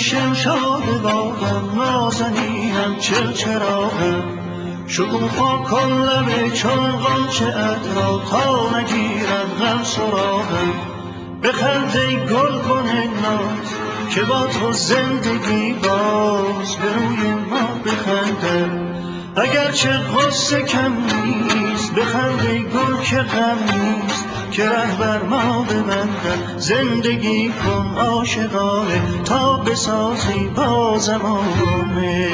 شمشاد باغم نازنینم چراغم شکوفا کن لب چون غنچه ات را تا نگیرد غم سراغم بخند ای گلبن ناز که با تو زندگی باز به روی ما بخندد اگرچه غصه کم نیست بخند ای گل که غم نیست که ره بر ما ببندد زندگی کن عاشقانه تا بسازی با زمانه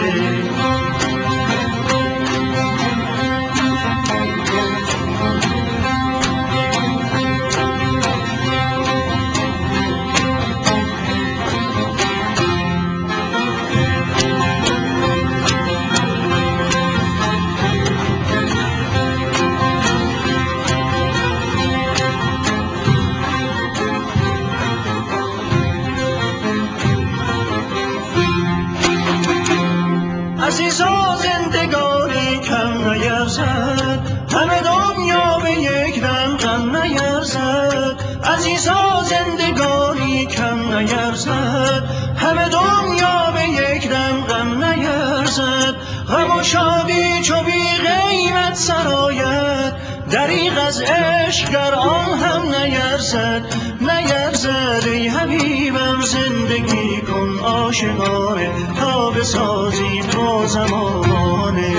عزیزا زندگانی کم نیرزد همه دنیا به یک دم غم نیرزد عزیزا زندگانی کم نیرزد همه دنیا به یک دم غم نیرزد غم و شادی چو بی قیمت سرآید دریغ از عشق گر آن هم نیرزد ای حبیبم زندگی کن عاشقانه تا بسازی با زمانه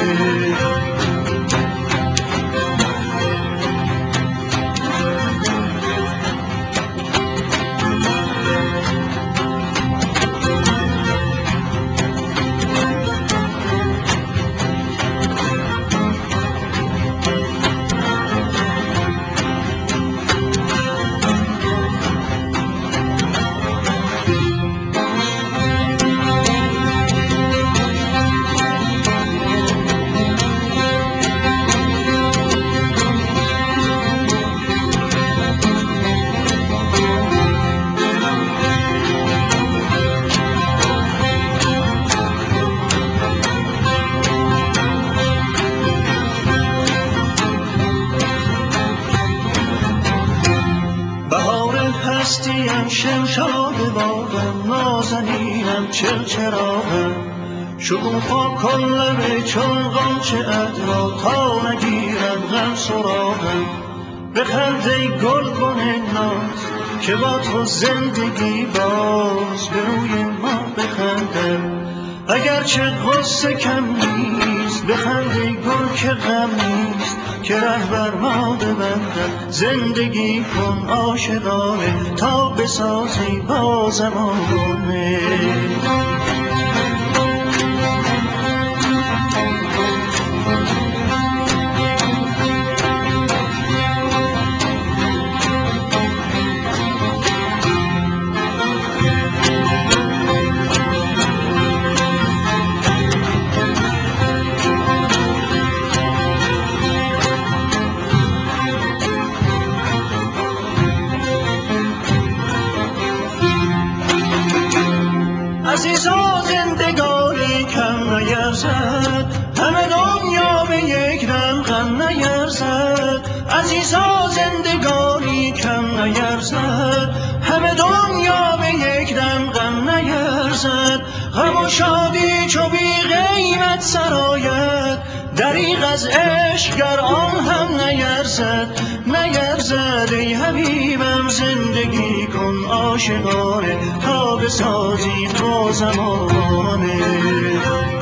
هستیم شمشاد باغم نازنینم چراغم شکوفا کن لب چون غنچه ات را تا نگیرد غم سراغم بخند ای گلبن ناز که با تو زندگی باز به روی ما بخندد اگرچه غصه کم نیست بخند ای گل که غم نیست که ره بر ما ببندد زندگی کن عاشقانه تا بسازی با زمانه عزیزا زندگانی کم نیرزد همه دنیا به یک دم غم نیرزد عزیزا زندگانی کم نیرزد همه دنیا به یک دم غم نیرزد غم و شادی چو بی قیمت سرآید دریغ از عشق گر آن هم نیرزد ای حبیبم زندگی کن عاشقانه تا بسازی با زمانه